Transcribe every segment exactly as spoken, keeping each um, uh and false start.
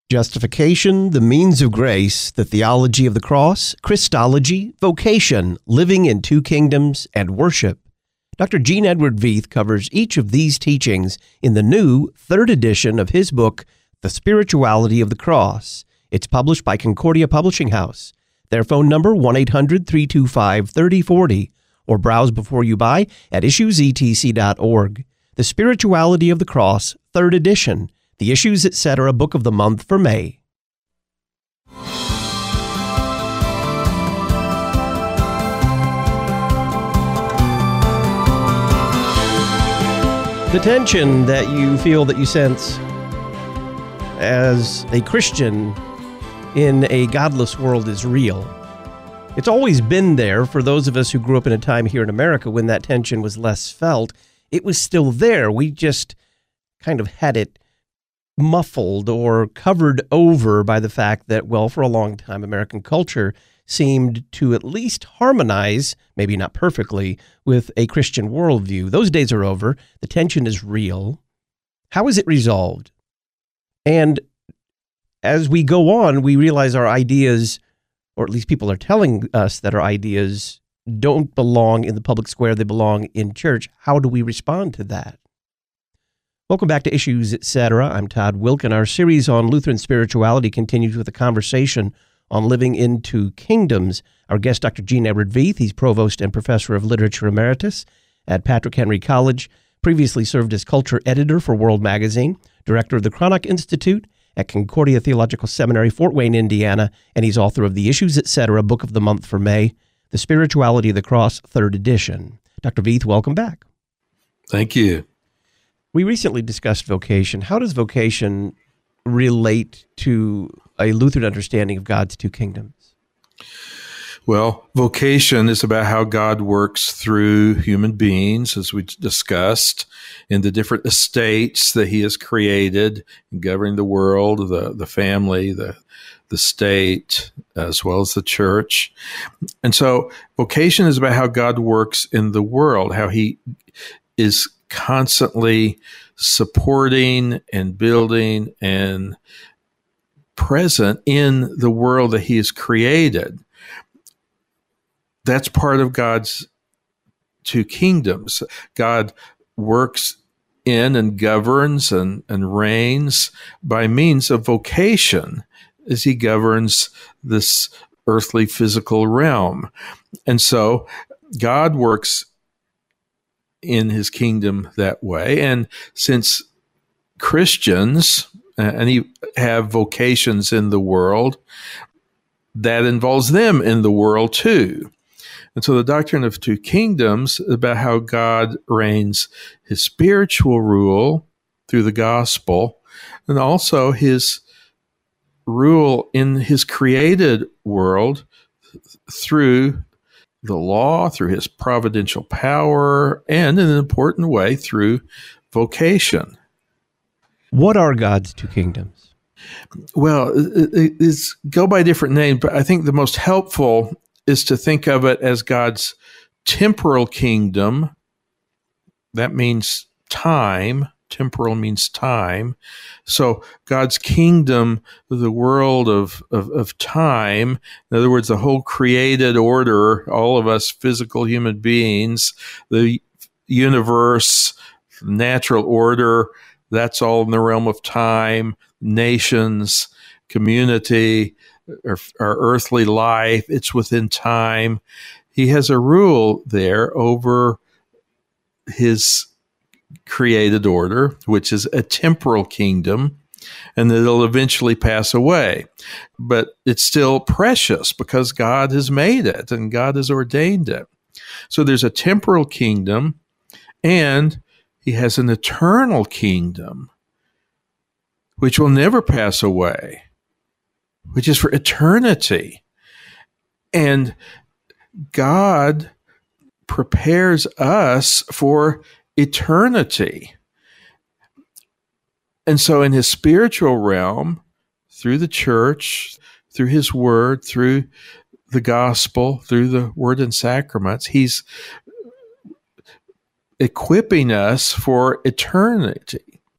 Justification, the means of grace, the theology of the cross, Christology, vocation, living in two kingdoms, and worship. Doctor Gene Edward Veith covers each of these teachings in the new third edition of his book, The Spirituality of the Cross. It's published by Concordia Publishing House. Their phone number, one eight hundred, three two five, three oh four oh, or browse before you buy at issues e t c dot org. The Spirituality of the Cross, third edition. The Issues, et cetera. Book of the Month for May. The tension that you feel, that you sense as a Christian in a godless world is real. It's always been there for those of us who grew up in a time here in America when that tension was less felt. It was still there. We just kind of had it muffled or covered over by the fact that, well, for a long time, American culture seemed to at least harmonize, maybe not perfectly, with a Christian worldview. Those days are over. The tension is real. How is it resolved? And as we go on, we realize our ideas, or at least people are telling us that our ideas don't belong in the public square, they belong in church. How do we respond to that? Welcome back to Issues, et cetera. I'm Todd Wilken. Our series on Lutheran spirituality continues with a conversation on living in two kingdoms. Our guest, Doctor Gene Edward Veith, he's Provost and Professor of Literature Emeritus at Patrick Henry College, previously served as Culture Editor for World Magazine, Director of the Cranach Institute at Concordia Theological Seminary, Fort Wayne, Indiana, and he's author of The Issues, et cetera. Book of the Month for May, The Spirituality of the Cross, third edition. Doctor Veith, welcome back. Thank you. We recently discussed vocation. How does vocation relate to a Lutheran understanding of God's two kingdoms? Well, vocation is about how God works through human beings, as we discussed, in the different estates that he has created, governing the world, the, the family, the, the state, as well as the church. And so vocation is about how God works in the world, how he is constantly supporting and building and present in the world that he has created. That's part of God's two kingdoms. God works in and governs and, and reigns by means of vocation as he governs this earthly physical realm. And so God works in his kingdom that way. And since Christians uh, and he have vocations in the world, that involves them in the world too. And so the doctrine of two kingdoms is about how God reigns his spiritual rule through the gospel, and also his rule in his created world through the law, through his providential power, and in an important way through vocation. What are God's two kingdoms? Well, it's go by different names, but I think the most helpful is to think of it as God's temporal kingdom. That means time. Temporal means time. So God's kingdom, the world of, of, of time, in other words, the whole created order, all of us physical human beings, the universe, natural order, that's all in the realm of time, nations, community, our, our earthly life, it's within time. He has a rule there over his created order, which is a temporal kingdom, and that it'll eventually pass away. But it's still precious because God has made it and God has ordained it. So there's a temporal kingdom, and he has an eternal kingdom, which will never pass away, which is for eternity. And God prepares us for eternity. And so in his spiritual realm, through the church, through his word, through the gospel, through the word and sacraments, he's equipping us for eternity.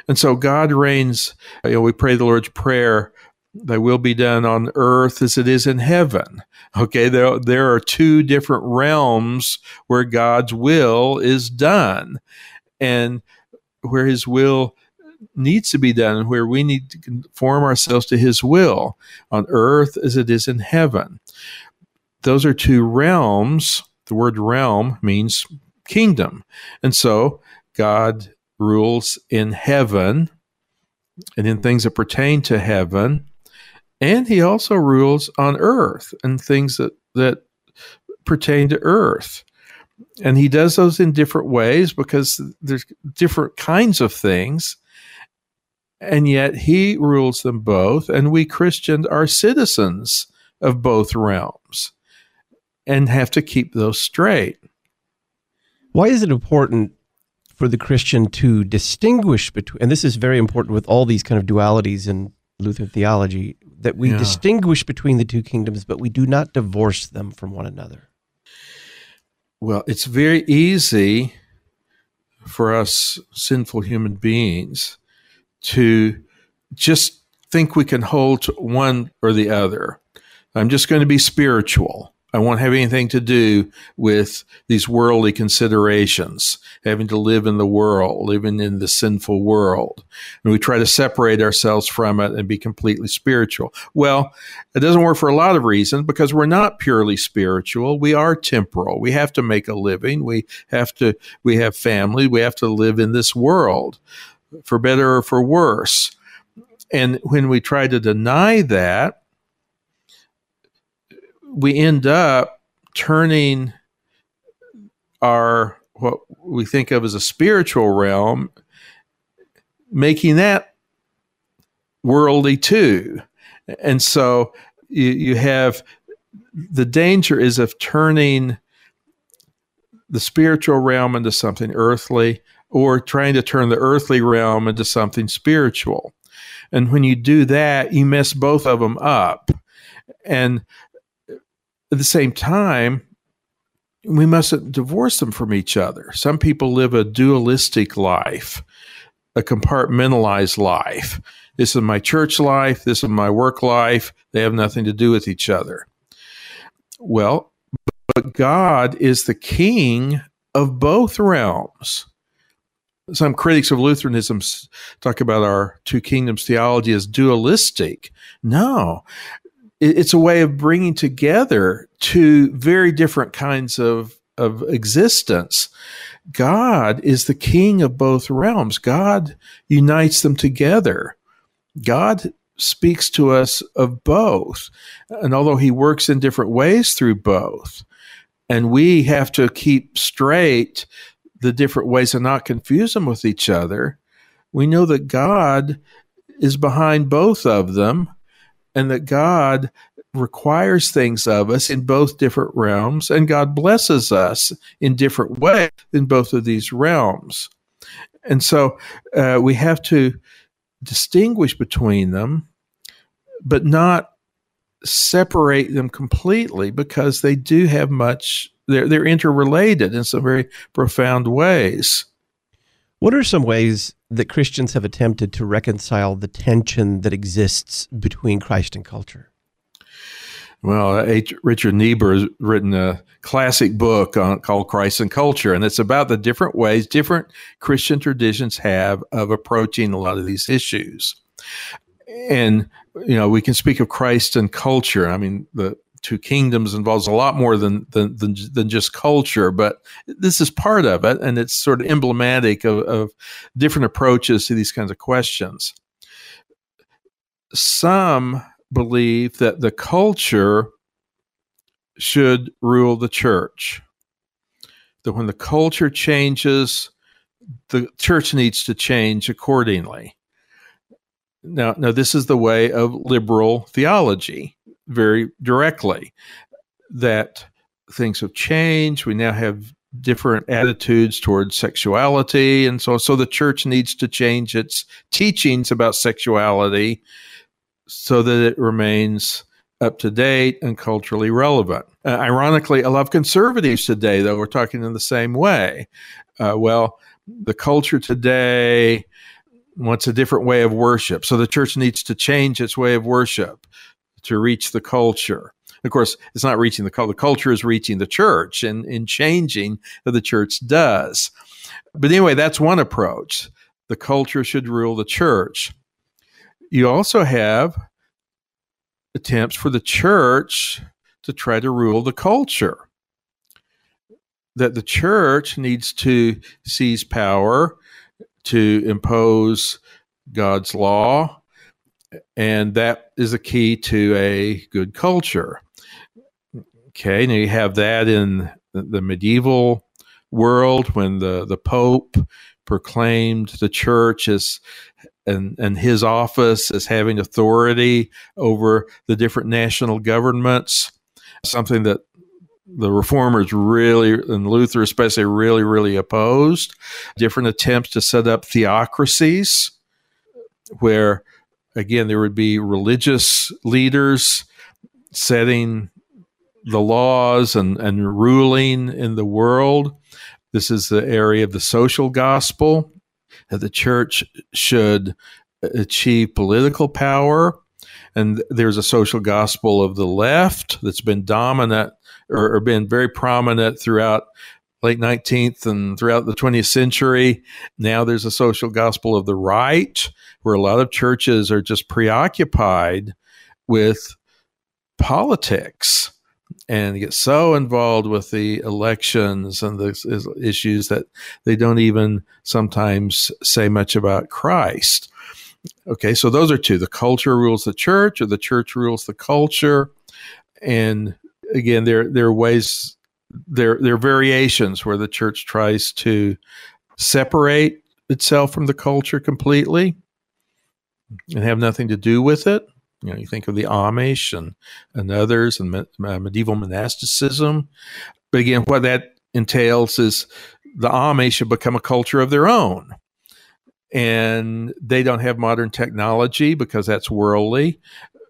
And so God reigns. You know, we pray the Lord's Prayer, thy will be done on earth as it is in heaven. Okay, there, there are two different realms where God's will is done, and where his will needs to be done, and where we need to conform ourselves to his will on earth as it is in heaven. Those are two realms. The word realm means kingdom. And so God rules in heaven and in things that pertain to heaven. And he also rules on earth and things that, that pertain to earth. And he does those in different ways because there's different kinds of things. And yet he rules them both. And we Christians are citizens of both realms and have to keep those straight. Why is it important for the Christian to distinguish between, and this is very important with all these kind of dualities in Lutheran theology, that we Yeah. distinguish between the two kingdoms, but we do not divorce them from one another? Well, it's very easy for us sinful human beings to just think we can hold to one or the other. I'm just going to be spiritual. I won't have anything to do with these worldly considerations, having to live in the world, living in the sinful world. And we try to separate ourselves from it and be completely spiritual. Well, it doesn't work for a lot of reasons because we're not purely spiritual. We are temporal. We have to make a living. We have to, we have family. We have to live in this world, for better or for worse. And when we try to deny that, we end up turning our, what we think of as a spiritual realm, making that worldly too. And so you, you have, the danger is of turning the spiritual realm into something earthly, or trying to turn the earthly realm into something spiritual. And when you do that, you mess both of them up. And at the same time, we mustn't divorce them from each other. Some people live a dualistic life, a compartmentalized life. This is my church life. This is my work life. They have nothing to do with each other. Well, but God is the king of both realms. Some critics of Lutheranism talk about our two kingdoms theology as dualistic. No. It's a way of bringing together two very different kinds of, of existence. God is the king of both realms. God unites them together. God speaks to us of both. And although he works in different ways through both, and we have to keep straight the different ways and not confuse them with each other, we know that God is behind both of them, and that God requires things of us in both different realms, and God blesses us in different ways in both of these realms. And so uh, we have to distinguish between them, but not separate them completely, because they do have much, they're, they're interrelated in some very profound ways. What are some ways that Christians have attempted to reconcile the tension that exists between Christ and culture? Well, H. Richard Niebuhr has written a classic book on, called Christ and Culture, and it's about the different ways different Christian traditions have of approaching a lot of these issues. And, you know, we can speak of Christ and culture. I mean, the two kingdoms involves a lot more than, than, than, than just culture, but this is part of it, and it's sort of emblematic of, of different approaches to these kinds of questions. Some believe that the culture should rule the church, that when the culture changes, the church needs to change accordingly. Now, now this is the way of liberal theology, very directly, that things have changed. We now have different attitudes towards sexuality, and so so the church needs to change its teachings about sexuality so that it remains up to date and culturally relevant. Uh, ironically, a lot of conservatives today, though, are talking in the same way. Uh, well, the culture today wants a different way of worship. So the church needs to change its way of worship to reach the culture. Of course, it's not reaching the culture. The culture is reaching the church and, and changing that the church does. But anyway, that's one approach. The culture should rule the church. You also have attempts for the church to try to rule the culture. That the church needs to seize power, to impose God's law, and that is a key to a good culture. Okay, now you have that in the medieval world when the, the Pope proclaimed the church as and, and his office as having authority over the different national governments, something that the reformers really, and Luther especially, really, really opposed. Different attempts to set up theocracies where, again, there would be religious leaders setting the laws and, and ruling in the world. This is the area of the social gospel, that the church should achieve political power. And there's a social gospel of the left that's been dominant or, or been very prominent throughout late nineteenth and throughout the twentieth century. Now there's a social gospel of the right, where a lot of churches are just preoccupied with politics and get so involved with the elections and the issues that they don't even sometimes say much about Christ. Okay, so those are two. The culture rules the church, or the church rules the culture. And again, there, there are ways, there, there are variations where the church tries to separate itself from the culture completely and have nothing to do with it. You know, you think of the Amish and, and others and me, uh, medieval monasticism. But again, what that entails is the Amish have become a culture of their own. And they don't have modern technology because that's worldly.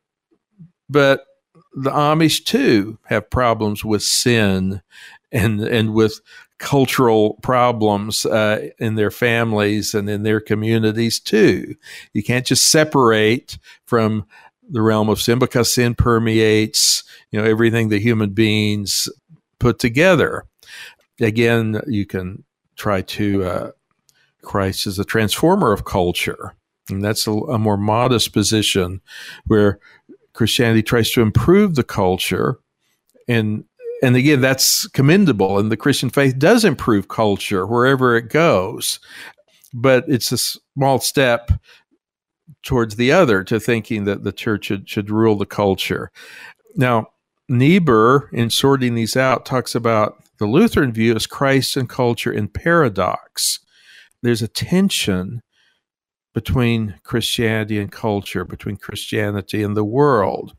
But the Amish, too, have problems with sin and, and with cultural problems uh, in their families and in their communities, too. You can't just separate from the realm of sin, because sin permeates, you know, everything that human beings put together. Again, you can try to, uh, Christ is a transformer of culture. And that's a, a more modest position where Christianity tries to improve the culture. And, and again, that's commendable. And the Christian faith does improve culture wherever it goes. But it's a small step towards the other, to thinking that the church should, should rule the culture. Now, Niebuhr, in sorting these out, talks about the Lutheran view as Christ and culture in paradox. There's a tension between Christianity and culture, between Christianity and the world.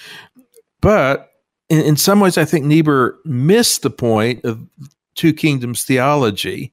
But in, in some ways, I think Niebuhr missed the point of two kingdoms theology,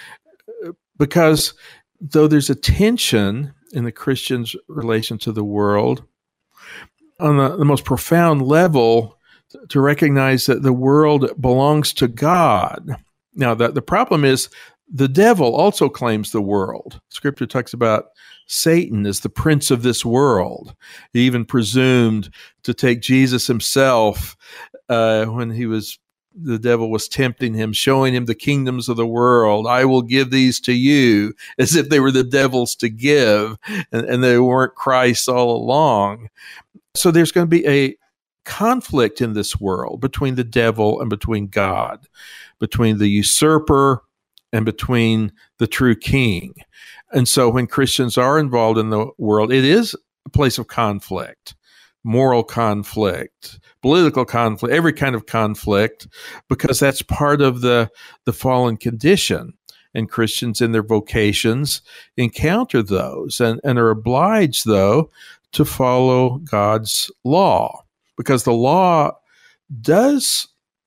because though there's a tension in the Christian's relation to the world, on the, the most profound level, to recognize that the world belongs to God. Now, the, the problem is the devil also claims the world. Scripture talks about Satan as the prince of this world. He even presumed to take Jesus himself uh, when he was the devil was tempting him, showing him the kingdoms of the world. I will give these to you, as if they were the devil's to give, and, and they weren't Christ all along. So there's going to be a conflict in this world between the devil and between God, between the usurper and between the true king. And so when Christians are involved in the world, it is a place of conflict, moral conflict, political conflict, every kind of conflict, because that's part of the, the fallen condition. And Christians in their vocations encounter those and, and are obliged, though, to follow God's law, because the law does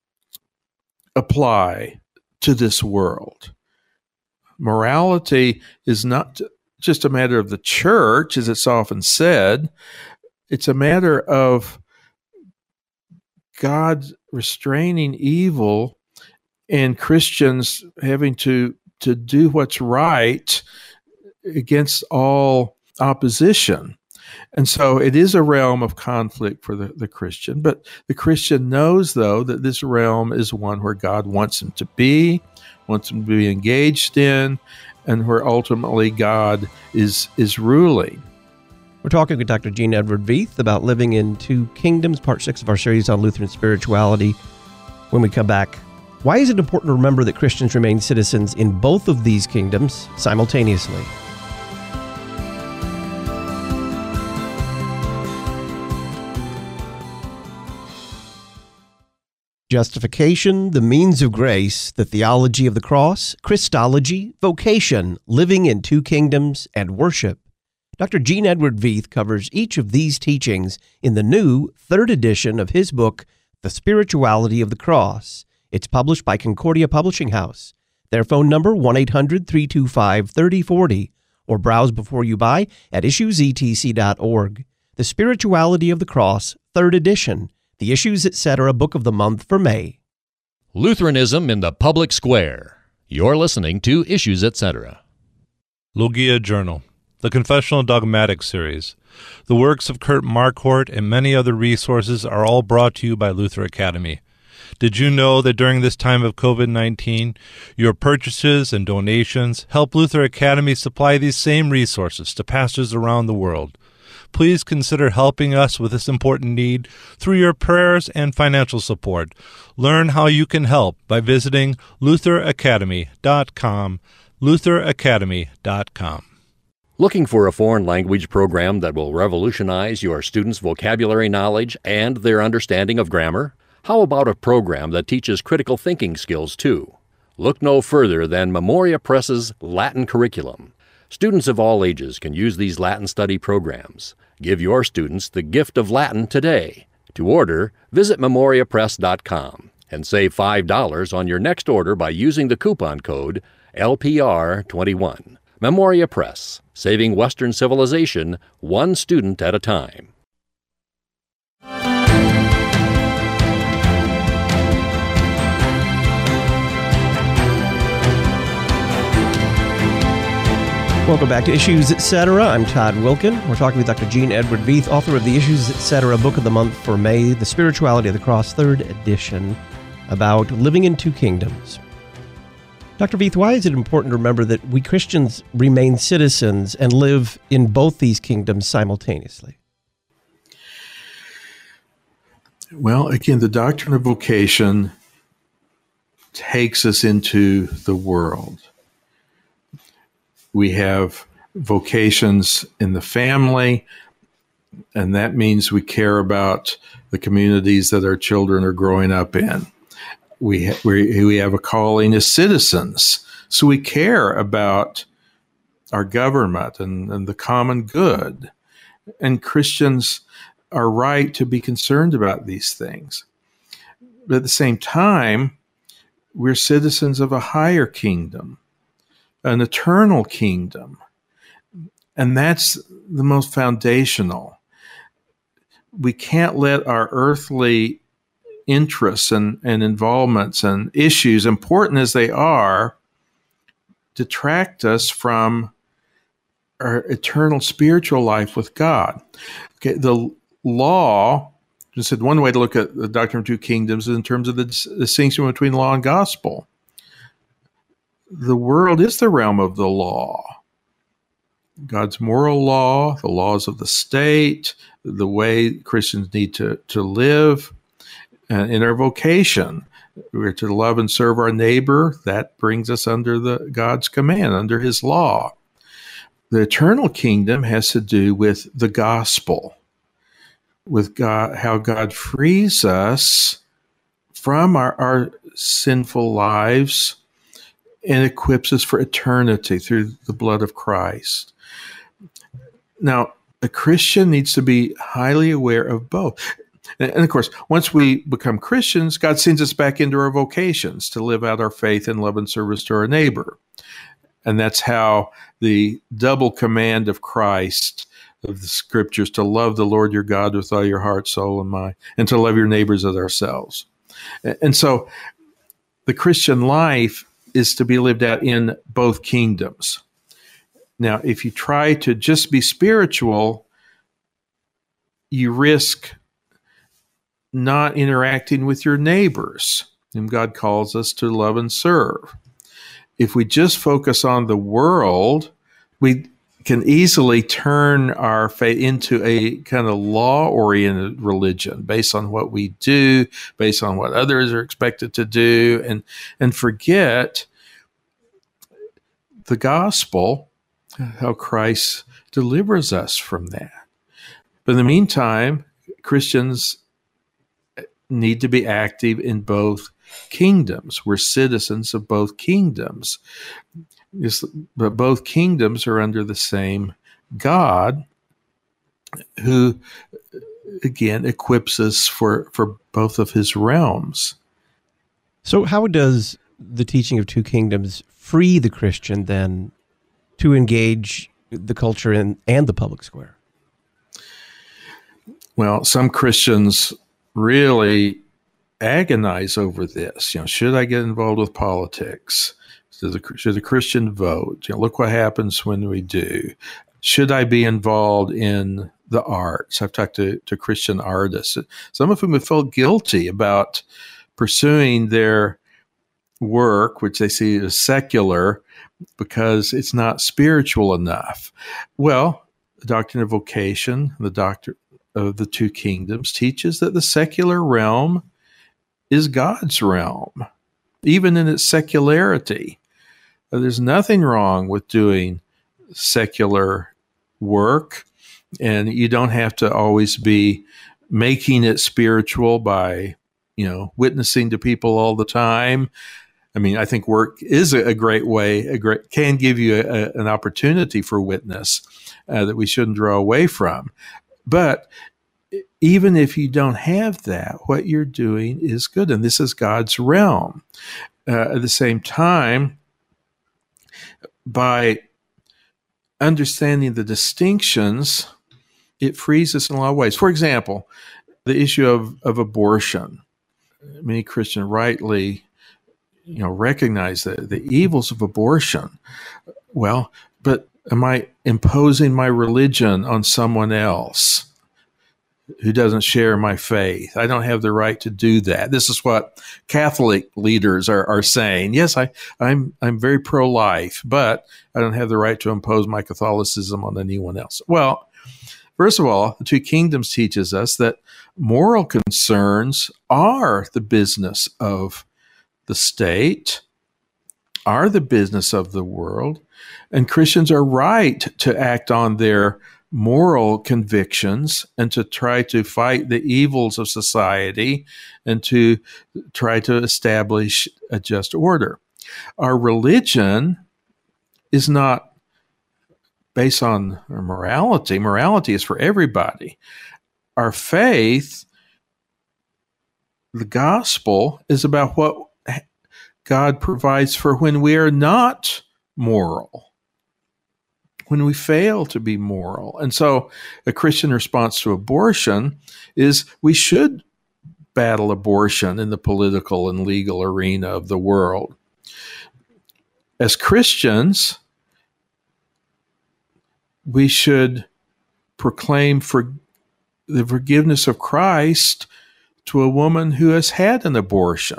apply to this world. Morality is not just a matter of the church, as it's often said. It's a matter of God restraining evil and Christians having to, to do what's right against all opposition. And so it is a realm of conflict for the, the Christian, but the Christian knows, though, that this realm is one where God wants him to be, wants him to be engaged in, and where ultimately God is is ruling. We're talking with Doctor Gene Edward Veith about living in two kingdoms, part six of our series on Lutheran spirituality. When we come back, why is it important to remember that Christians remain citizens in both of these kingdoms simultaneously? Justification, the means of grace, the theology of the cross, Christology, vocation, living in two kingdoms, and worship. Doctor Gene Edward Veith covers each of these teachings in the new third edition of his book, The Spirituality of the Cross. It's published by Concordia Publishing House. Their phone number, one eight hundred, three two five, three oh four oh, or browse before you buy at issues e t c dot org. The Spirituality of the Cross, third edition. The Issues Etc. Book of the Month for May. Lutheranism in the Public Square. You're listening to Issues Etc. Logia Journal, the Confessional Dogmatic Series. The works of Kurt Marquardt and many other resources are all brought to you by Luther Academy. Did you know that during this time of covid nineteen, your purchases and donations help Luther Academy supply these same resources to pastors around the world? Please consider helping us with this important need through your prayers and financial support. Learn how you can help by visiting luther academy dot com, luther academy dot com. Looking for a foreign language program that will revolutionize your students' vocabulary knowledge and their understanding of grammar? How about a program that teaches critical thinking skills too? Look no further than Memoria Press's Latin curriculum. Students of all ages can use these Latin study programs. Give your students the gift of Latin today. To order, visit memoria press dot com and save five dollars on your next order by using the coupon code L P R twenty-one. Memoria Press, saving Western civilization one student at a time. Welcome back to Issues Etc. I'm Todd Wilkin. We're talking with Doctor Gene Edward Veith, author of the Issues Etc. Book of the Month for May, The Spirituality of the Cross, third edition, about living in two kingdoms. Doctor Veith, why is it important to remember that we Christians remain citizens and live in both these kingdoms simultaneously? Well, again, the doctrine of vocation takes us into the world. We have vocations in the family, and that means we care about the communities that our children are growing up in. We ha- we, we have a calling as citizens, so we care about our government and, and the common good. And Christians are right to be concerned about these things. But at the same time, we're citizens of a higher kingdom, an eternal kingdom. And that's the most foundational. We can't let our earthly interests and, and involvements and issues, important as they are, detract us from our eternal spiritual life with God. Okay, the law, I said one way to look at the doctrine of two kingdoms is in terms of the distinction between law and gospel. The world is the realm of the law. God's moral law, the laws of the state, the way Christians need to, to live. Uh, in our vocation, we're to love and serve our neighbor. That brings us under the God's command, under his law. The eternal kingdom has to do with the gospel, with God, how God frees us from our, our sinful lives and equips us for eternity through the blood of Christ. Now, a Christian needs to be highly aware of both. And, and of course, once we become Christians, God sends us back into our vocations to live out our faith and love and service to our neighbor. And that's how the double command of Christ, of the scriptures, to love the Lord your God with all your heart, soul, and mind, and to love your neighbors as ourselves. And so the Christian life is to be lived out in both kingdoms. Now, if you try to just be spiritual, you risk not interacting with your neighbors, whom God calls us to love and serve. If we just focus on the world, we can easily turn our faith into a kind of law-oriented religion based on what we do, based on what others are expected to do, and, and forget the gospel, how Christ delivers us from that. But in the meantime, Christians need to be active in both kingdoms. We're citizens of both kingdoms. But both kingdoms are under the same God, who, again, equips us for, for both of his realms. So how does the teaching of two kingdoms free the Christian, then, to engage the culture in, and the public square? Well, some Christians really agonize over this. You know, should I get involved with politics? Should the, should the Christian vote? You know, look what happens when we do. Should I be involved in the arts? I've talked to, to Christian artists, some of whom have felt guilty about pursuing their work, which they see as secular, because it's not spiritual enough. Well, the doctrine of vocation, the doctrine of the two kingdoms, teaches that the secular realm is God's realm, even in its secularity. There's nothing wrong with doing secular work, and you don't have to always be making it spiritual by, you know, witnessing to people all the time. I mean, I think work is a great way, a great can give you a, an opportunity for witness uh, that we shouldn't draw away from. But even if you don't have that, what you're doing is good, and this is God's realm. Uh, at the same time, by understanding the distinctions, it frees us in a lot of ways. For example, the issue of, of abortion. Many Christians rightly, you know, recognize the, the evils of abortion. Well, but am I imposing my religion on someone else who doesn't share my faith? I don't have the right to do that. This is what Catholic leaders are, are saying. Yes, I, I'm I'm very pro-life, but I don't have the right to impose my Catholicism on anyone else. Well, first of all, the two kingdoms teaches us that moral concerns are the business of the state, are the business of the world, and Christians are right to act on their moral convictions and to try to fight the evils of society and to try to establish a just order. Our religion is not based on morality. Morality is for everybody. Our faith, the gospel, is about what God provides for when we are not moral, when we fail to be moral. And so a Christian response to abortion is we should battle abortion in the political and legal arena of the world. As Christians, we should proclaim for the forgiveness of Christ to a woman who has had an abortion.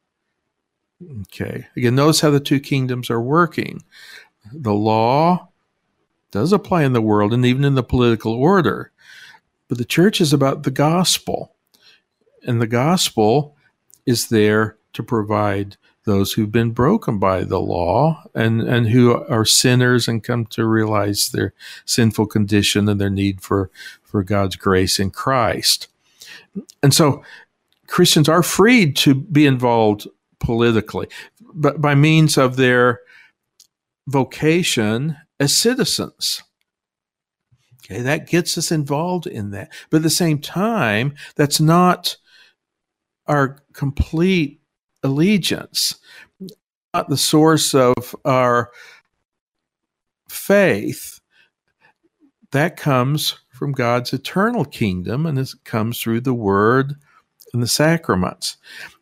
Okay. Again, notice how the two kingdoms are working. The law does apply in the world and even in the political order, but the church is about the gospel, and the gospel is there to provide those who've been broken by the law and, and who are sinners and come to realize their sinful condition and their need for, for God's grace in Christ. And so Christians are freed to be involved politically, but by means of their vocation as citizens. Okay, that gets us involved in that. But at the same time, that's not our complete allegiance, not the source of our faith. That comes from God's eternal kingdom, and it comes through the Word and the sacraments.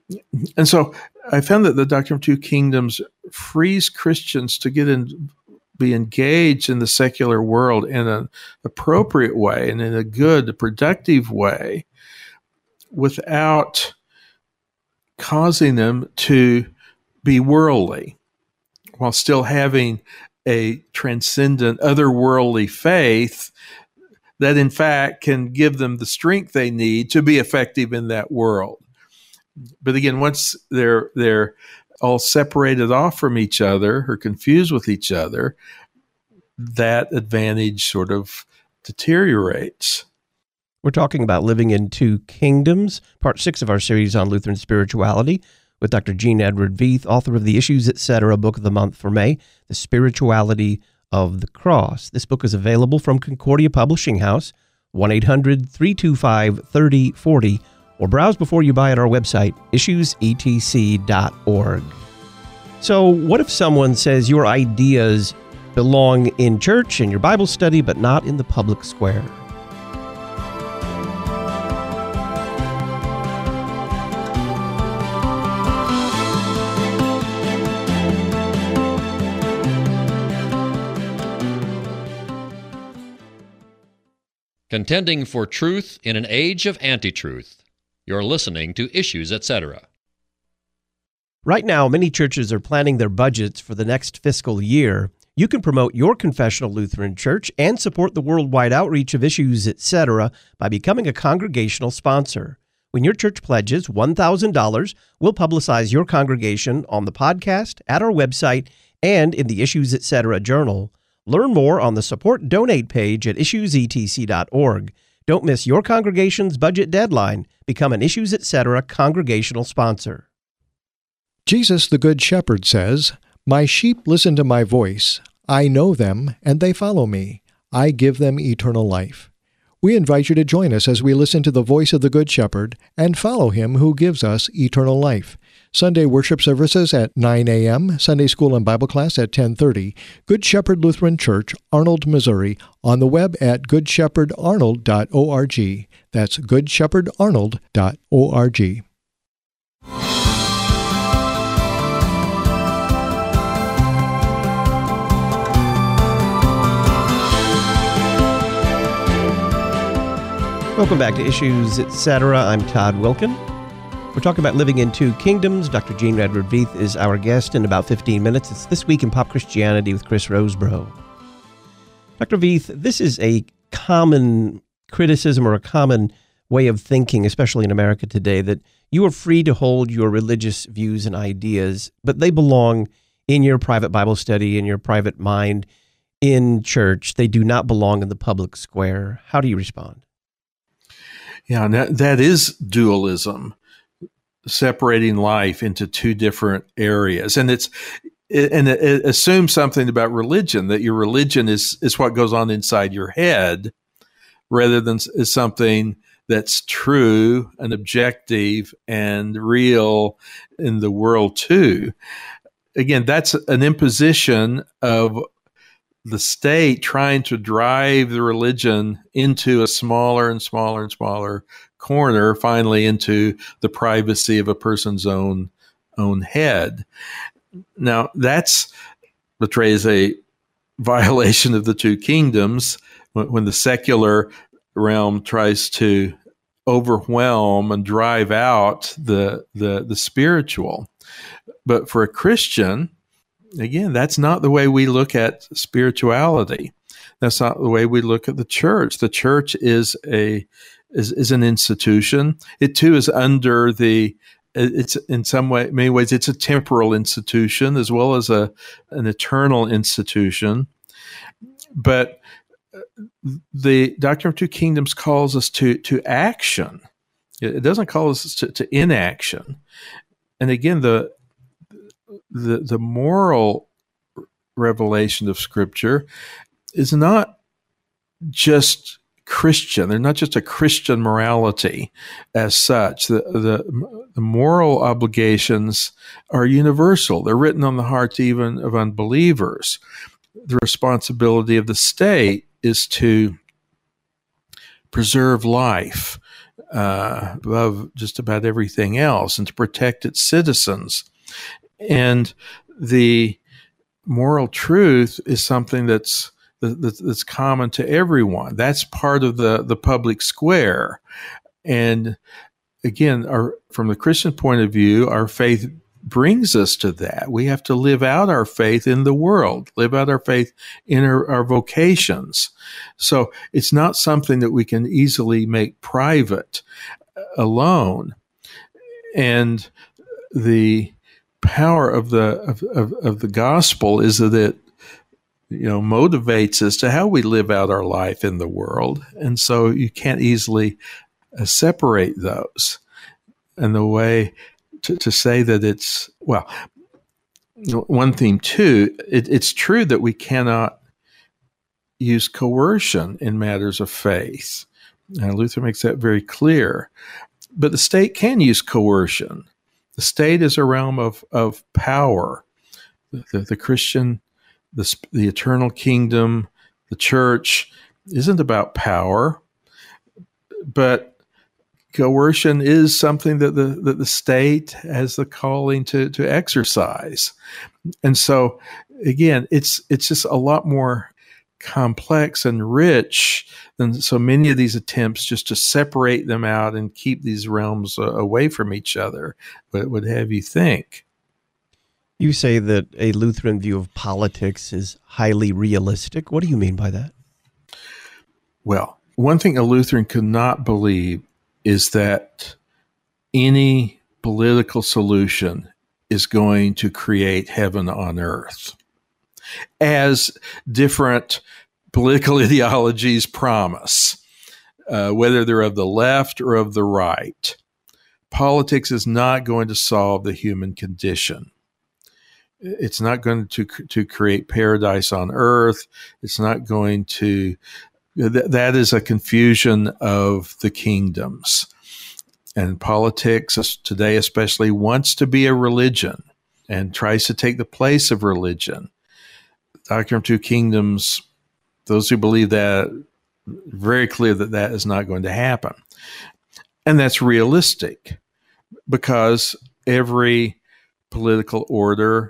And so I found that the doctrine of two kingdoms frees Christians to get in, be engaged in the secular world in an appropriate way and in a good, productive way without causing them to be worldly while still having a transcendent, otherworldly faith that in fact can give them the strength they need to be effective in that world. But again, once they're they're all separated off from each other or confused with each other, that advantage sort of deteriorates. We're talking about Living in Two Kingdoms, part six of our series on Lutheran spirituality, with Doctor Gene Edward Veith, author of the Issues, et cetera book of the month for May, The Spirituality of the Cross. This book is available from Concordia Publishing House, one eight hundred, three two five, three oh four oh, or browse before you buy at our website, issues e t c dot org. So what if someone says your ideas belong in church and your Bible study, but not in the public square? Contending for truth in an age of anti-truth. You're listening to Issues, et cetera. Right now, many churches are planning their budgets for the next fiscal year. You can promote your confessional Lutheran church and support the worldwide outreach of Issues, et cetera by becoming a congregational sponsor. When your church pledges one thousand dollars, we'll publicize your congregation on the podcast, at our website, and in the Issues, et cetera journal. Learn more on the Support Donate page at issues e t c dot org. Don't miss your congregation's budget deadline. Become an Issues, et cetera congregational sponsor. Jesus the Good Shepherd says, "My sheep listen to my voice. I know them, and they follow me. I give them eternal life." We invite you to join us as we listen to the voice of the Good Shepherd and follow him who gives us eternal life. Sunday worship services at nine a.m., Sunday school and Bible class at ten thirty. Good Shepherd Lutheran Church, Arnold, Missouri, on the web at good shepherd arnold dot org. That's good shepherd arnold dot org. Welcome back to Issues, et cetera. I'm Todd Wilkin. We're talking about Living in Two Kingdoms. Doctor Gene Edward Veith is our guest in about fifteen minutes. It's This Week in Pop Christianity with Chris Rosebrough. Doctor Veith, this is a common criticism or a common way of thinking, especially in America today, that you are free to hold your religious views and ideas, but they belong in your private Bible study, in your private mind, in church. They do not belong in the public square. How do you respond? Yeah, and that, that is dualism, separating life into two different areas. And it's it, and it, it assumes something about religion, that your religion is, is what goes on inside your head, rather than is something that's true and objective and real in the world too. Again, that's an imposition of the state trying to drive the religion into a smaller and smaller and smaller corner, finally into the privacy of a person's own own head. Now, that's betrays a violation of the two kingdoms when, when the secular realm tries to overwhelm and drive out the the, the spiritual. But for a Christian, again, that's not the way we look at spirituality. That's not the way we look at the church. The church is a is, is an institution. It too is under the. It's in some way, many ways, it's a temporal institution as well as a an eternal institution. But the Doctrine of Two Kingdoms calls us to to action. It doesn't call us to, to inaction. And again, the the the moral revelation of Scripture is not just Christian. They're not just a Christian morality as such. The, the, the moral obligations are universal. They're written on the hearts even of unbelievers. The responsibility of the state is to preserve life uh, above just about everything else and to protect its citizens. And the moral truth is something that's that's common to everyone. That's part of the, the public square. And again, our, from the Christian point of view, our faith brings us to that. We have to live out our faith in the world, live out our faith in our, our vocations. So it's not something that we can easily make private alone. And the power of the of, of, of the gospel is that it, you know, motivates us to how we live out our life in the world. And so you can't easily uh, separate those. And the way to, to say that it's, well, one thing too, it, it's true that we cannot use coercion in matters of faith. And Luther makes that very clear. But the state can use coercion. The state is a realm of, of power. The, the Christian, the, the eternal kingdom, the church isn't about power, but coercion is something that the, that the state has the calling to, to exercise. And so, again, it's it's just a lot more complex and rich than so many of these attempts just to separate them out and keep these realms uh, away from each other would, would have you think. You say that a Lutheran view of politics is highly realistic. What do you mean by that? Well, one thing a Lutheran could not believe is that any political solution is going to create heaven on earth, as different political ideologies promise, uh, whether they're of the left or of the right. Politics is not going to solve the human condition. It's not going to, to create paradise on earth. It's not going to, th- that is a confusion of the kingdoms. And politics today especially wants to be a religion and tries to take the place of religion. Doctrine of Two Kingdoms, those who believe that, very clear that that is not going to happen. And that's realistic because every political order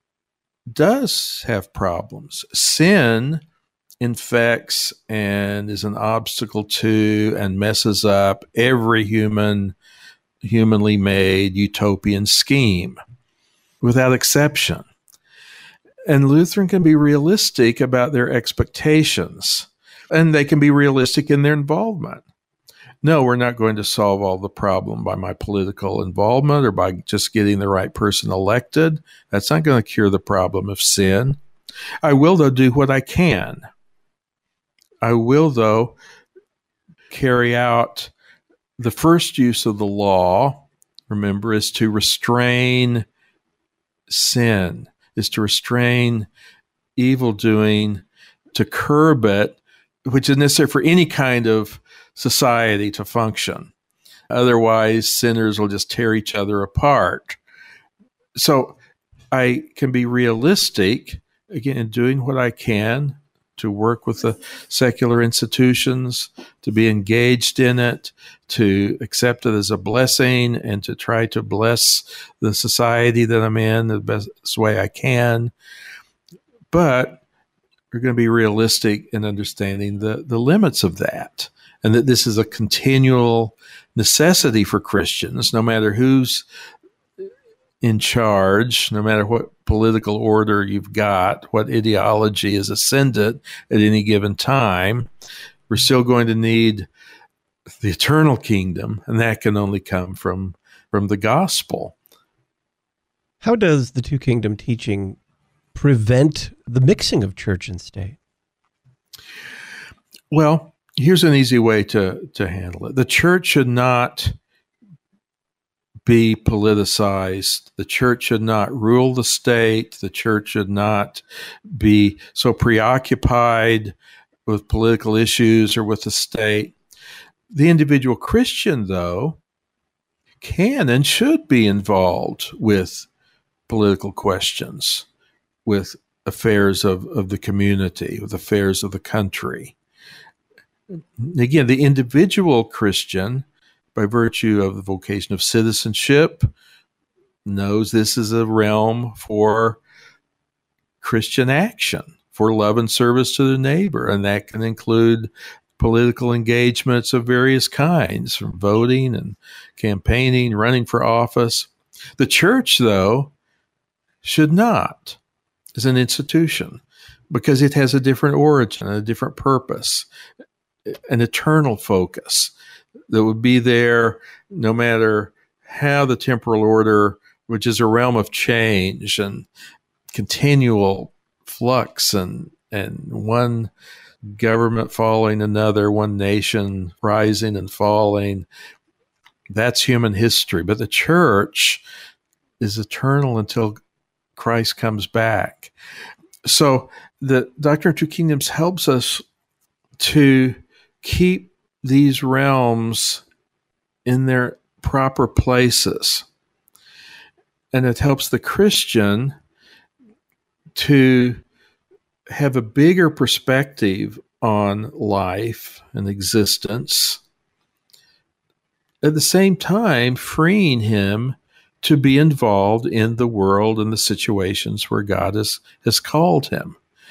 does have problems. Sin infects and is an obstacle to and messes up every human, humanly made utopian scheme without exception. And Lutheran can be realistic about their expectations, and they can be realistic in their involvement. No, we're not going to solve all the problem by my political involvement or by just getting the right person elected. That's not going to cure the problem of sin. I will, though, do what I can. I will, though, carry out the first use of the law, remember, is to restrain sin, is to restrain evil doing, to curb it, which is necessary for any kind of society to function. Otherwise, sinners will just tear each other apart. So I can be realistic, again, in doing what I can to work with the secular institutions, to be engaged in it, to accept it as a blessing, and to try to bless the society that I'm in the best way I can. But we're going to be realistic in understanding the, the limits of that, and that this is a continual necessity for Christians, no matter who's in charge, no matter what political order you've got, what ideology is ascendant at any given time. We're still going to need the eternal kingdom, and that can only come from, from the gospel. How does the two kingdom teaching prevent the mixing of church and state? Well, here's an easy way to, to handle it. The church should not be politicized. The church should not rule the state. The church should not be so preoccupied with political issues or with the state. The individual Christian, though, can and should be involved with political questions, with affairs of, of the community, with affairs of the country. Again, the individual Christian, by virtue of the vocation of citizenship, knows this is a realm for Christian action for love and service to the neighbor. And that can include political engagements of various kinds, from voting and campaigning, running for office. The church, though, should not, as an institution, because it has a different origin, a different purpose, an eternal focus that would be there no matter how the temporal order, which is a realm of change and continual flux and, and one government following another, one nation rising and falling. That's human history. But the church is eternal until Christ comes back. So the Doctrine of Two Kingdoms helps us to keep these realms in their proper places. And it helps the Christian to have a bigger perspective on life and existence, at the same time freeing him to be involved in the world and the situations where God has, has called him.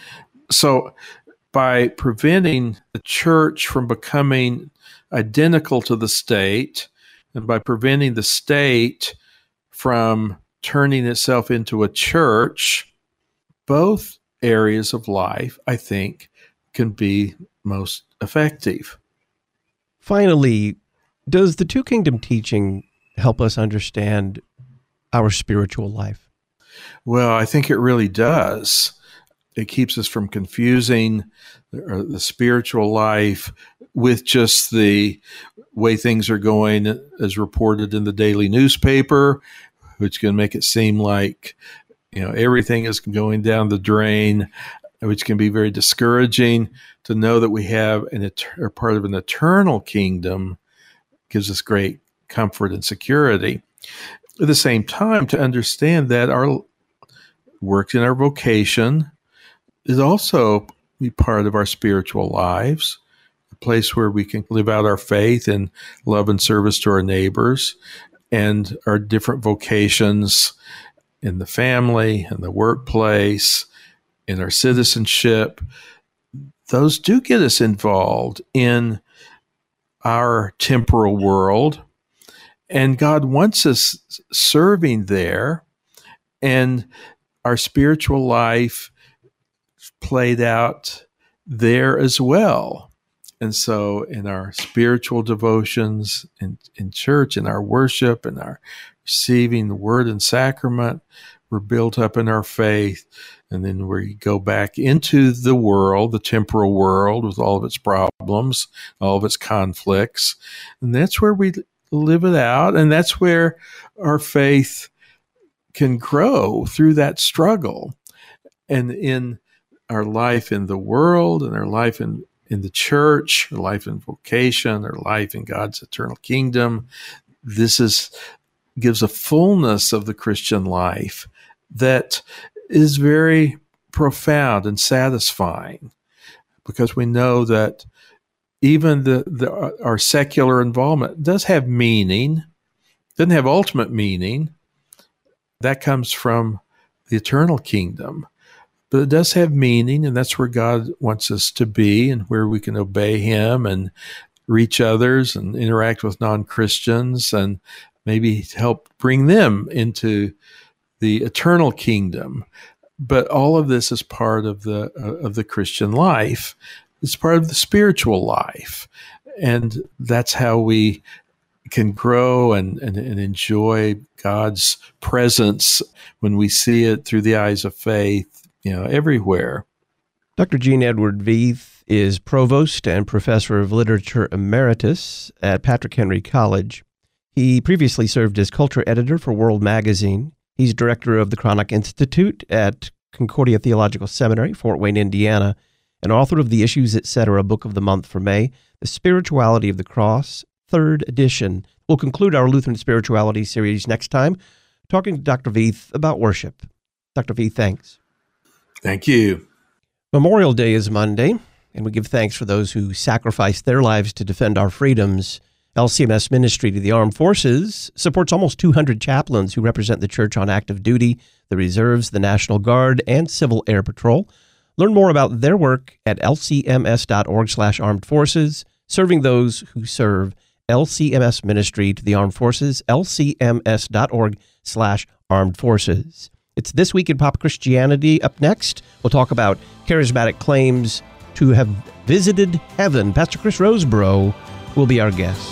So by preventing the church from becoming identical to the state, and by preventing the state from turning itself into a church, both areas of life, I think, can be most effective. Finally, does the Two Kingdom teaching help us understand our spiritual life? Well, I think it really does. It keeps us from confusing the, the spiritual life with just the way things are going as reported in the daily newspaper, which can make it seem like, you know, everything is going down the drain, which can be very discouraging. To know that we have an are part of an eternal kingdom gives us great comfort and security. At the same time, to understand that our work in our vocation is also be part of our spiritual lives, a place where we can live out our faith and love and service to our neighbors, and our different vocations in the family, in the workplace, in our citizenship. Those do get us involved in our temporal world, and God wants us serving there, and our spiritual life played out there as well. And so in our spiritual devotions in, in church, in our worship, in our receiving the word and sacrament, we're built up in our faith. And then we go back into the world, the temporal world, with all of its problems, all of its conflicts. And that's where we live it out. And that's where our faith can grow through that struggle. And in our life in the world, and our life in, in the church, our life in vocation, our life in God's eternal kingdom, this is gives a fullness of the Christian life that is very profound and satisfying, because we know that even the, the our secular involvement does have meaning, doesn't have ultimate meaning. That comes from the eternal kingdom. But it does have meaning, and that's where God wants us to be, and where we can obey him and reach others and interact with non-Christians and maybe help bring them into the eternal kingdom. But all of this is part of the uh, of the Christian life. It's part of the spiritual life. And that's how we can grow and, and, and enjoy God's presence when we see it through the eyes of faith, you know, everywhere. Doctor Gene Edward Veith is Provost and Professor of Literature Emeritus at Patrick Henry College. He previously served as culture editor for World Magazine. He's director of the Chronic Institute at Concordia Theological Seminary, Fort Wayne, Indiana, and author of the Issues Etc. Book of the Month for May, The Spirituality of the Cross, third edition. We'll conclude our Lutheran Spirituality series next time, talking to Doctor Veith about worship. Doctor Veith, thanks. Thank you. Memorial Day is Monday, and we give thanks for those who sacrificed their lives to defend our freedoms L C M S Ministry to the Armed Forces supports almost two hundred chaplains who represent the church on active duty, the reserves, the National Guard, and Civil Air Patrol. Learn more about their work at lcms.org slash armed forces, serving those who serve. L C M S Ministry to the Armed Forces, lcms.org slash armed forces. It's This Week in Pop Christianity. Up next, we'll talk about charismatic claims to have visited heaven. Pastor Chris Roseborough will be our guest.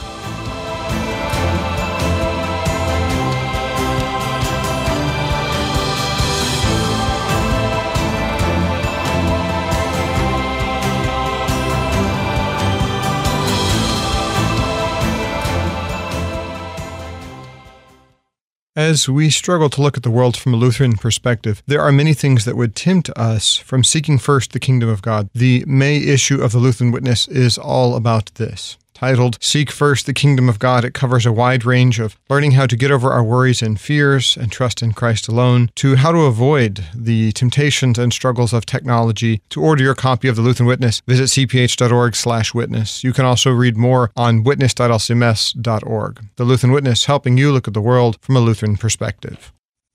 As we struggle to look at the world from a Lutheran perspective, there are many things that would tempt us from seeking first the kingdom of God. The May issue of the Lutheran Witness is all about this. Titled, Seek First the Kingdom of God, it covers a wide range of learning how to get over our worries and fears and trust in Christ alone, to how to avoid the temptations and struggles of technology. To order your copy of the Lutheran Witness, visit cph.org slash witness. You can also read more on witness dot l c m s dot org. The Lutheran Witness, helping you look at the world from a Lutheran perspective.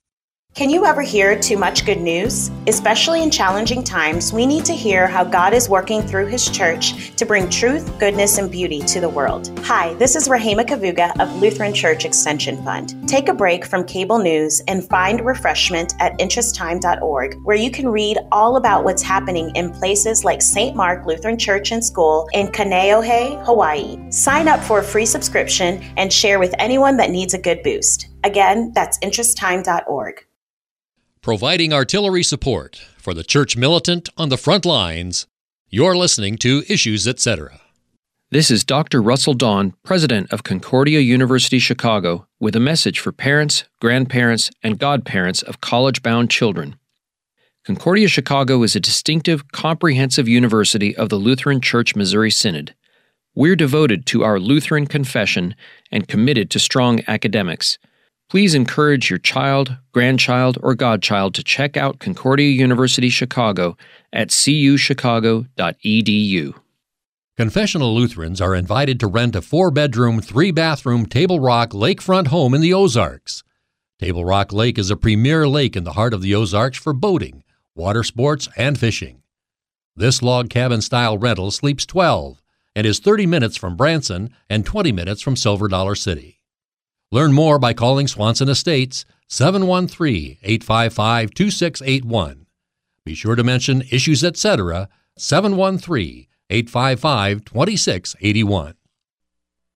Can you ever hear too much good news? Especially in challenging times, we need to hear how God is working through His church to bring truth, goodness, and beauty to the world. Hi, this is Rahema Kavuga of Lutheran Church Extension Fund. Take a break from cable news and find refreshment at interest time dot org, where you can read all about what's happening in places like Saint Mark Lutheran Church and School in Kaneohe, Hawaii. Sign up for a free subscription and share with anyone that needs a good boost. Again, that's interest time dot org. Providing artillery support for the church militant on the front lines, you're listening to Issues, et cetera. This is Doctor Russell Dawn, president of Concordia University Chicago, with a message for parents, grandparents, and godparents of college-bound children. Concordia Chicago is a distinctive, comprehensive university of the Lutheran Church Missouri Synod. We're devoted to our Lutheran confession and committed to strong academics. Please encourage your child, grandchild, or godchild to check out Concordia University Chicago at c u chicago dot e d u. Confessional Lutherans are invited to rent a four-bedroom, three-bathroom Table Rock lakefront home in the Ozarks. Table Rock Lake is a premier lake in the heart of the Ozarks for boating, water sports, and fishing. This log cabin-style rental sleeps twelve and is thirty minutes from Branson and twenty minutes from Silver Dollar City. Learn more by calling Swanson Estates, seven one three, eight five five, two six eight one. Be sure to mention Issues, et cetera, seven one three, eight five five, two six eight one.